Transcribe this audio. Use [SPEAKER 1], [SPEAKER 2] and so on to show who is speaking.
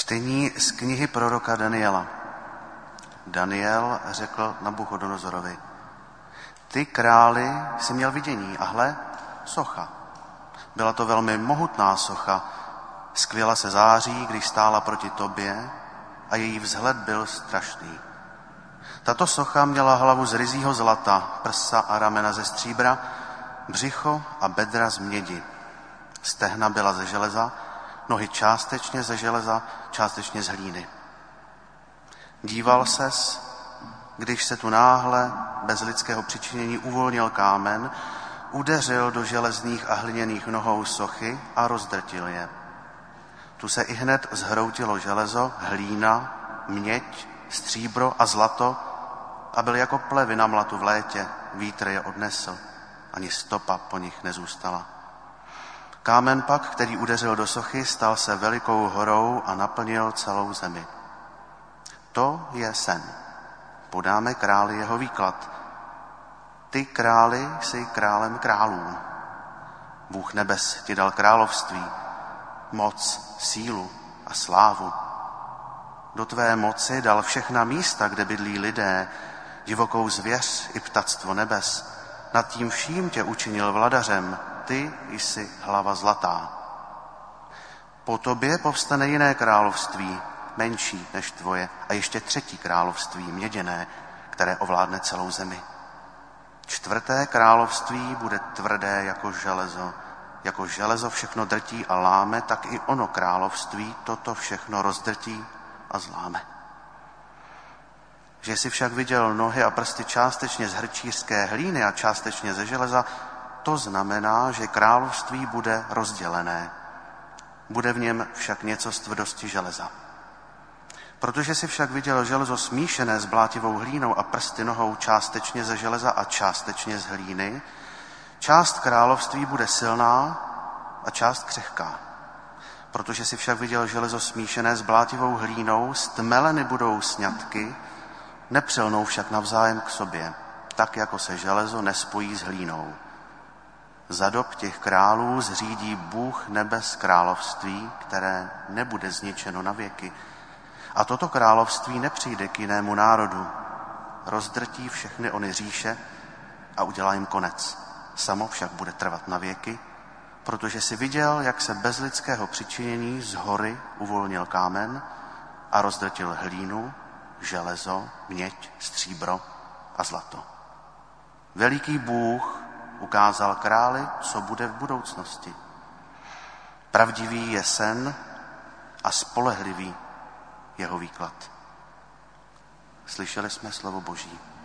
[SPEAKER 1] Čtení z knihy proroka Daniela. Daniel řekl Nabuchodonozorovi: Ty, králi, jsi měl vidění a hle, socha. Byla to velmi mohutná socha, skvěla se září, když stála proti tobě a její vzhled byl strašný. Tato socha měla hlavu z ryzího zlata, prsa a ramena ze stříbra, břicho a bedra z mědi. Stehna byla ze železa, nohy částečně ze železa, částečně z hlíny. Díval ses, když se tu náhle bez lidského přičinění uvolnil kámen, udeřil do železných a hliněných nohou sochy a rozdrtil je. Tu se ihned zhroutilo železo, hlína, měď, stříbro a zlato a byl jako plevy na mlatu v létě, vítr je odnesl, ani stopa po nich nezůstala. Kámen pak, který udeřil do sochy, stal se velikou horou a naplnil celou zemi. To je sen. Podáme králi jeho výklad. Ty, králi, jsi králem králů. Bůh nebes ti dal království, moc, sílu a slávu. Do tvé moci dal všechna místa, kde bydlí lidé, divokou zvěř i ptactvo nebes. Nad tím vším tě učinil vladařem, ty jsi hlava zlatá. Po tobě povstane jiné království, menší než tvoje, a ještě třetí království, měděné, které ovládne celou zemi. Čtvrté království bude tvrdé jako železo všechno drtí a láme, tak i ono království toto všechno rozdrtí a zláme. Že jsi však viděl nohy a prsty částečně z hrčířské hlíny a částečně ze železa, to znamená, že království bude rozdělené. Bude v něm však něco z tvrdosti železa. Protože jsi však viděl železo smíšené s blátivou hlínou a prsty nohou částečně ze železa a částečně z hlíny, část království bude silná a část křehká. Protože jsi však viděl železo smíšené s blátivou hlínou, stmeleny budou sňatky, nepřilnou však navzájem k sobě, tak jako se železo nespojí s hlínou. Za dob těch králů zřídí Bůh nebes království, které nebude zničeno na věky. A toto království nepřijde k jinému národu. Rozdrtí všechny ony říše a udělá jim konec. Samo však bude trvat na věky, protože si viděl, jak se bez lidského přičinění z hory uvolnil kámen a rozdrtil hlínu, železo, měď, stříbro a zlato. Veliký Bůh ukázal králi, co bude v budoucnosti. Pravdivý je sen a spolehlivý jeho výklad. Slyšeli jsme slovo Boží.